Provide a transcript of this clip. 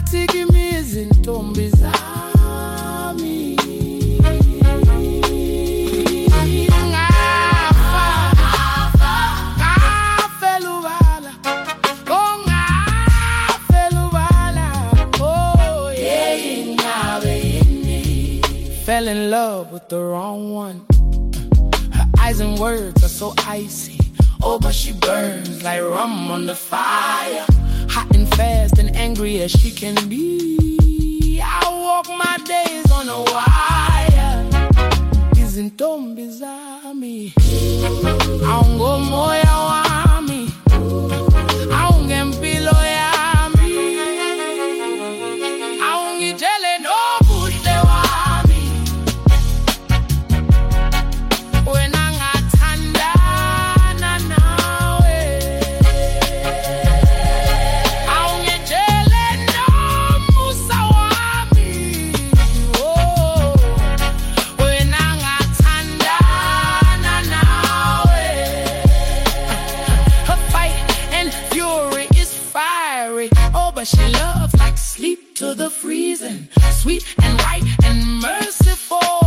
izintombi zami. Fell in love with the wrong one. Her eyes and words are so icy. Oh, but she burns like rum on the fire. Hot and fast and angry as she can be. I walk my days on a wire. Izintombi zami aungo moya wami aunge mpilo yami aungijele no buhle wami wena ngathandana nawe aungijele no musa wami oh wena ngathandana nawe. Her fight and fury is fiery. Oh, but she loves like sleep to the freezing, sweet and right and merciful.